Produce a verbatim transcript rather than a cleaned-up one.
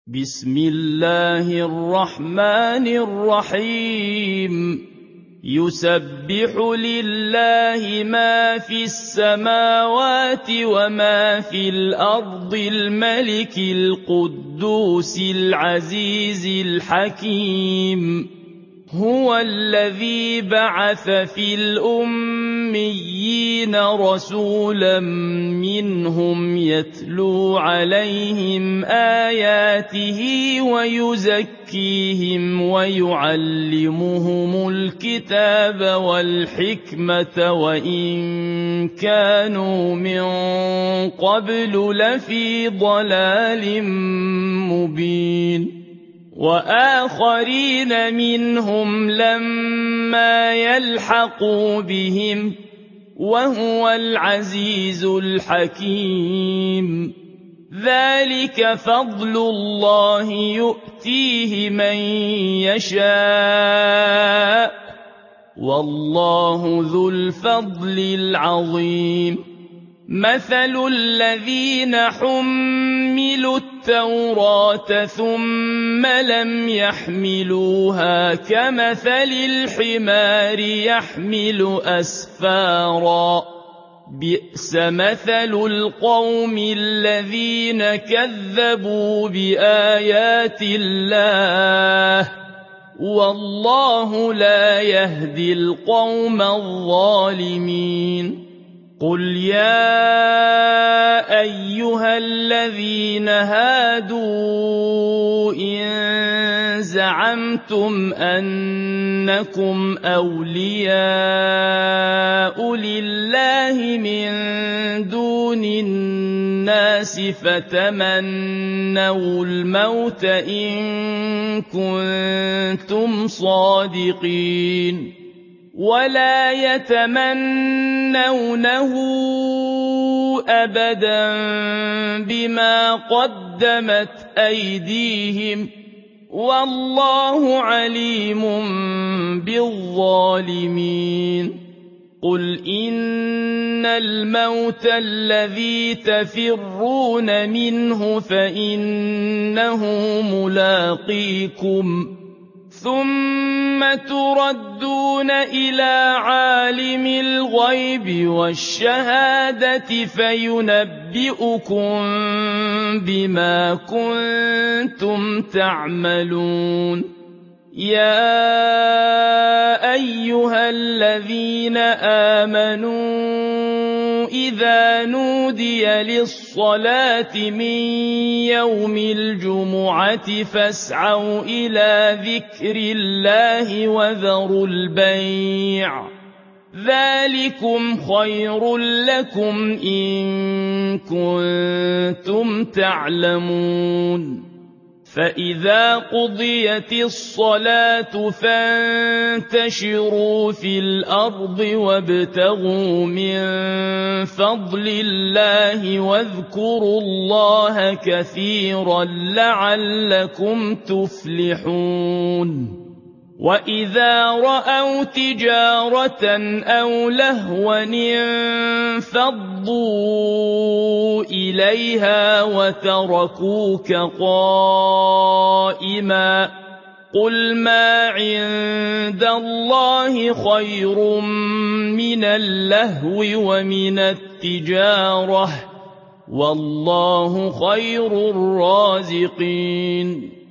بسم الله الرحمن الرحيم يسبح لله ما في السماوات وما في الأرض الملك القدوس العزيز الحكيم هو الذي بعث في الأميين رسولا منهم يتلو عليهم آياته ويزكيهم ويعلمهم الكتاب والحكمة وإن كانوا من قبل لفي ضلال مبين وآخرين منهم لما يلحقوا بهم وهو العزيز الحكيم ذلك فضل الله يؤتيه من يشاء والله ذو الفضل العظيم مثل الذين حملوا التوراة ثم لم يحملوها كمثل الحمار يحمل أسفارا بئس مثل القوم الذين كذبوا بآيات الله والله لا يهدي القوم الظالمين قل يا أيها الذين هادوا إن زعمتم أنكم أولياء لله من دون الناس فتمنوا الموت إن كنتم صادقين ولا يتمنونه أبدا بما قدمت أيديهم والله عليم بالظالمين قل إن الموت الذي تفرون منه فإنه ملاقيكم ثم تردون إلى عالم الغيب والشهادة فينبئكم بما كنتم تعملون يا أيها الذين آمنوا إذا نودي للصلاة من يوم الجمعة فاسعوا إلى ذكر الله وذروا البيع ذلكم خير لكم إن كنتم تعلمون فإذا قضيت الصلاة فانتشروا في الأرض وابتغوا من فضل الله واذكروا الله كثيرا لعلكم تفلحون وإذا رأوا تجارة أو لهوا انفضوا إليها وتركوك قائما قل ما عند الله خير من اللهو ومن التجارة والله خير الرازقين